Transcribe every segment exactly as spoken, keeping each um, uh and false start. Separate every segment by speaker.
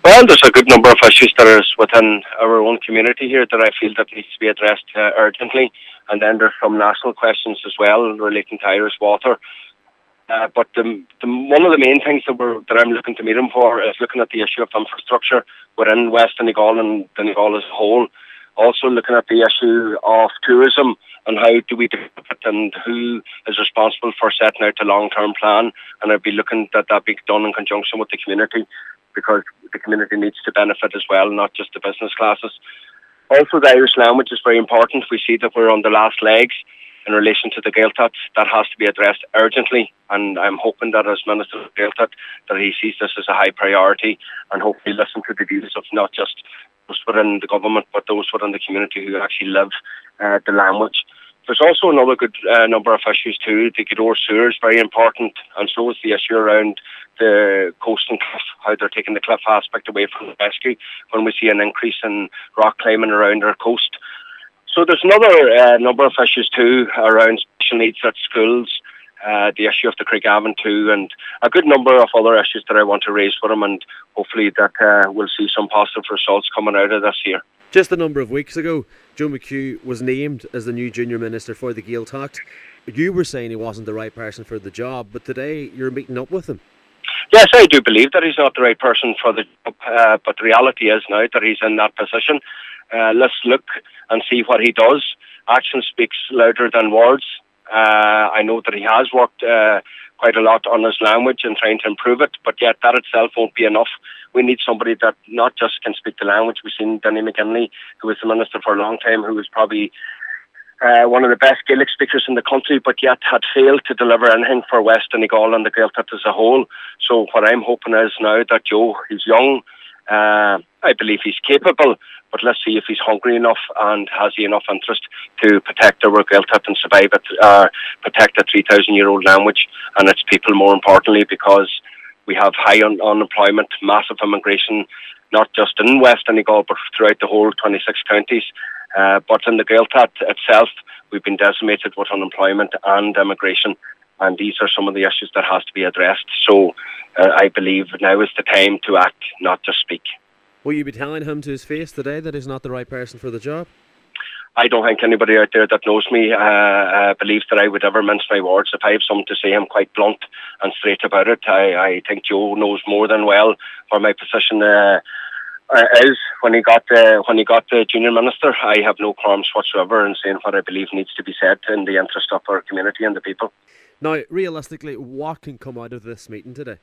Speaker 1: Well, there's a good number of issues that are within our own community here that I feel that needs to be addressed uh, urgently. And then there's some national questions as well relating to Irish water. Uh, but the, the, one of the main things that, we're, that I'm looking to meet him for is looking at the issue of infrastructure within West Donegal and Donegal as a whole. Also looking at the issue of tourism and how do we develop it and who is responsible for setting out a long-term plan. And I'd be looking at that being done in conjunction with the community, because the community needs to benefit as well, not just the business classes. Also, the Irish language is very important. We see that we're on the last legs in relation to the Gaeltacht. That has to be addressed urgently, and I'm hoping that as Minister of Gaeltacht that he sees this as a high priority and hopefully listen to the views of not just those within the government but those within the community who actually live uh, the language. There's also another good uh, number of issues too. The Gweedore Sewer is very important, and so is the issue around the coast and cliff, how they're taking the cliff aspect away from the rescue when we see an increase in rock climbing around our coast. So there's another uh, number of issues too around special needs at schools, uh, the issue of the Craigavon too, and a good number of other issues that I want to raise for them, and hopefully that uh, we'll see some positive results coming out of this year.
Speaker 2: Just a number of weeks ago, Joe McHugh was named as the new Junior Minister for the Gaeltacht. You were saying he wasn't the right person for the job, but today you're meeting up with him.
Speaker 1: Yes, I do believe that he's not the right person for the job, uh, but the reality is now that he's in that position. Uh, let's look and see what he does. Action speaks louder than words. Uh, I know that he has worked uh, quite a lot on his language and trying to improve it, but yet that itself won't be enough. We need somebody that not just can speak the language. We've seen Danny McGinley, who was the minister for a long time, who was probably uh, one of the best Gaelic speakers in the country, but yet had failed to deliver anything for West Donegal and the Gaeltacht as a whole. So what I'm hoping is now that Joe, he's young, uh, I believe he's capable, but let's see if he's hungry enough and has he enough interest to protect our Gaeltacht and survive it, uh, protect a three thousand year old language and its people, more importantly, because we have high un- unemployment, massive immigration, not just in West Donegal, but throughout the whole twenty-six counties. Uh, but in the Gaeltacht itself, we've been decimated with unemployment and immigration, and these are some of the issues that has to be addressed. So uh, I believe now is the time to act, not just speak.
Speaker 2: Will you be telling him to his face today that he's not the right person for the job?
Speaker 1: I don't think anybody out there that knows me uh, uh, believes that I would ever mince my words. If I have something to say, I'm quite blunt and straight about it. I, I think Joe knows more than well where my position uh, uh, is. When he got uh, when he got the junior minister, I have no qualms whatsoever in saying what I believe needs to be said in the interest of our community and the people.
Speaker 2: Now, realistically, what can come out of this meeting today?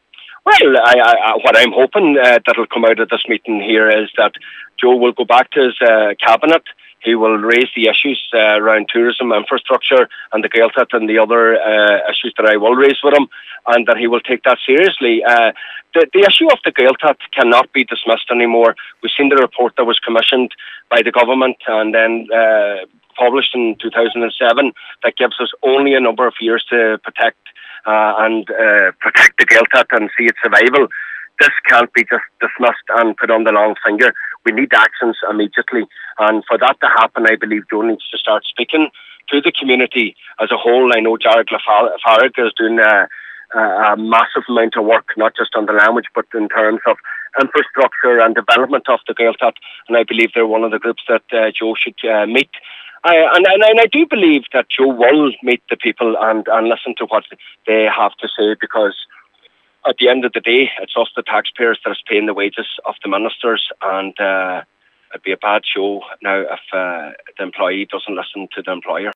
Speaker 1: Well, I, I, what I'm hoping uh, that will come out of this meeting here is that Joe will go back to his uh, cabinet. He will raise the issues uh, around tourism, infrastructure, and the Gaeltacht and the other uh, issues that I will raise with him, and that he will take that seriously. Uh, the, the issue of the Gaeltacht cannot be dismissed anymore. We've seen the report that was commissioned by the government and then uh, published in two thousand seven that gives us only a number of years to protect uh, and uh, protect the Gaeltacht and see its survival. This can't be just dismissed and put on the long finger. We need actions immediately. And for that to happen, I believe Joe needs to start speaking to the community as a whole. I know Jared Lafargue is doing a, a massive amount of work, not just on the language, but in terms of infrastructure and development of the Gaeltacht. And I believe they're one of the groups that uh, Joe should uh, meet. I, and, and, and I do believe that Joe will meet the people and, and listen to what they have to say, because at the end of the day, it's us, the taxpayers, that is paying the wages of the ministers, and uh, it'd be a bad show now if uh, the employee doesn't listen to the employer.